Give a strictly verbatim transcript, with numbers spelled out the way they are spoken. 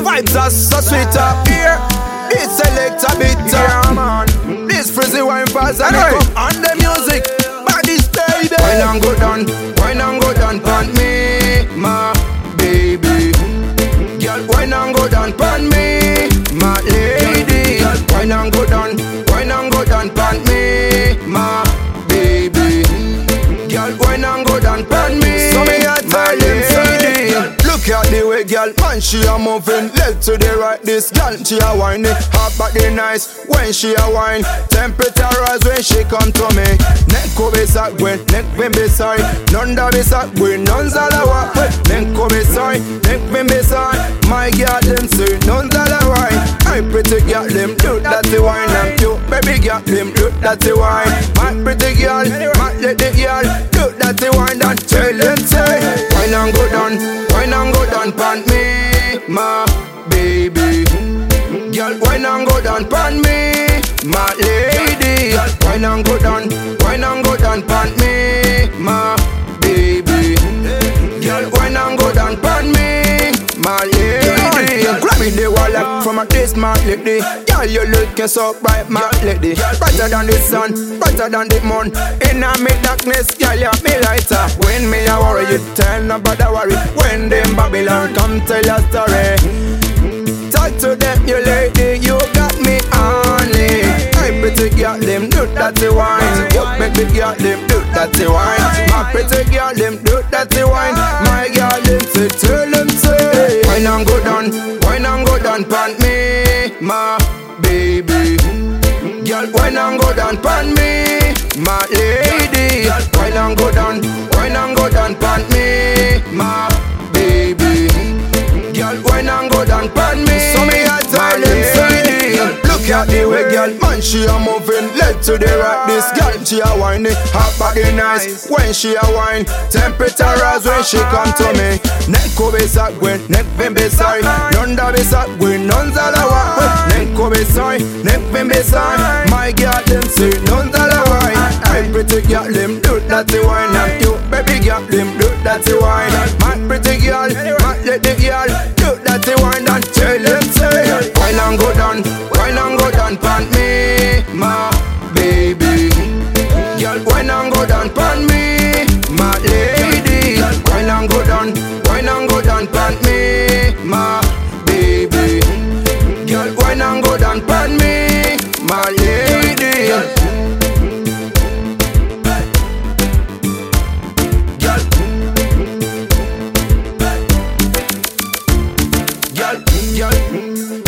vibes are so sweet up here. This select a bit, yeah, man. This frizzy wine pass and it come on the music. Body stay there. Wine and go down, wine and go down pon me, my baby. Girl, wine and go down pon me, my lady. Wine and go down, wine and go down pon me, my baby. Girl, wine and go down pon me, so me a tell them lady. Look at the way, girl, man, she a moving left to the right. This girl, she a whining, hot body nice when she a wine. Temperature rise when she come to me. Neck go be sad when, neck when be sorry. None da be sad when, none's all I want. Neck go be sorry, neck when be sorry. My girl, them say, none's all I wine. My pretty girl, them do that the wine. And you, baby girl, them do that the wine. My pretty girl, my lady girl, do that the wine. And tell them say, wine and go down, wine and go down pon me, my baby. Girl, wine and go down pon me, my lady. Wine and go down, wine and go down pon me, my baby. Girl, wine and go down pon me, my lady. Grab me the wallet from a this my lady. Girl, you looking so bright, my lady. Brighter than the sun, brighter than the moon. In a me darkness, girl, you me lighter. When me a worry, you tell nobody worry. When them Babylon come tell your story, talk to them, you lady, you got me honey. My pretty girl, them do that the wine. You make the girl, them do that the wine. My pretty girl, them do that the wine. My girl, them say, tell them say, wine and go down, wine and go down pon me, my baby. Girl, wine and go down pon me, my lady. Wine and go down, wine and go down pon me, my baby. Girl, wine and go down pon me, so me a tell them say. Look at the way, girl, man, she a moving left to the right. This girl, she a whining, hot body nice when she a wine. Temperature rise when she come to me. Neck go be sad when, neck when be sorry. None da be sad when, none's all I want. Neck go be sorry, neck when be sorry. My girl, them say, none's all I want. My pretty girl, them do that the wine. And you, baby girl, them do that the wine. My pretty girl, my lady girl, do that the wine. And tell them say, wine and go down, wine and go down pon me, my baby. Girl, wine and go down pon me, my lady. Wine and go down, wine and go down pon me, my baby. Girl, wine and go down pon me, my lady. Girl, girl, girl.